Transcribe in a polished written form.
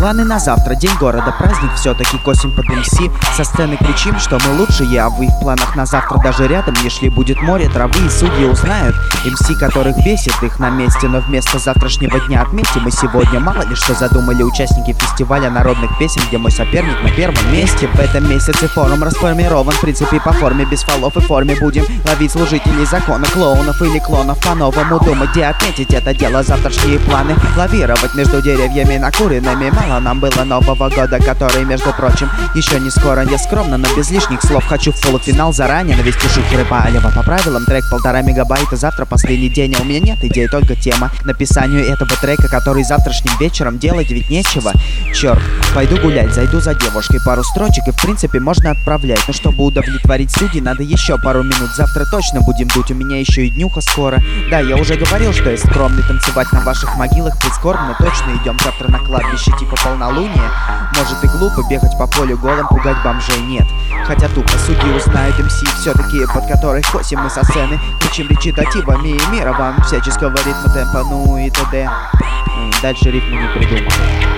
Планы на завтра, день города, праздник все-таки косим под МС. Со сцены кричим, что мы лучшие, а в их планах на завтра даже рядом, если будет море, травы и судьи узнают. МС, которых бесит их на месте, но вместо завтрашнего дня отметим мы сегодня. Мало ли что задумали участники фестиваля народных песен, где мой соперник на первом месте. В этом месяце форум расформирован, в принципе по форме, без фолов и форме будем ловить служителей закона, клоунов или клонов, по-новому думать, где отметить это дело, завтрашние планы, лавировать между деревьями накуренными. Мало нам было Нового года, который, между прочим, еще не скоро. Я скромно, но без лишних слов хочу в полуфинал заранее навести шухеры Палева. По правилам трек 1,5 мегабайта, завтра последний день, а у меня нет идей, только тема к написанию этого трека, который завтрашним вечером делать ведь нечего. Черт, пойду гулять, зайду за девушкой, пару строчек и в принципе можно отправлять. Но чтобы удовлетворить судей, надо еще пару минут. Завтра точно будем дуть, у меня еще и днюха скоро. Да, я уже говорил, что я скромный, танцевать на ваших могилах прискорбно. Точно идем завтра на кладбище типа полнолуния. Может и глупо бегать по полю голым, пугать бомжей нет. Хотя тупо судьи узнают МС, все-таки под которых косим мы со сцены. Кричим речитативами и мира вам всяческого ритма, темпа, ну и т.д. Дальше рифму не придумал.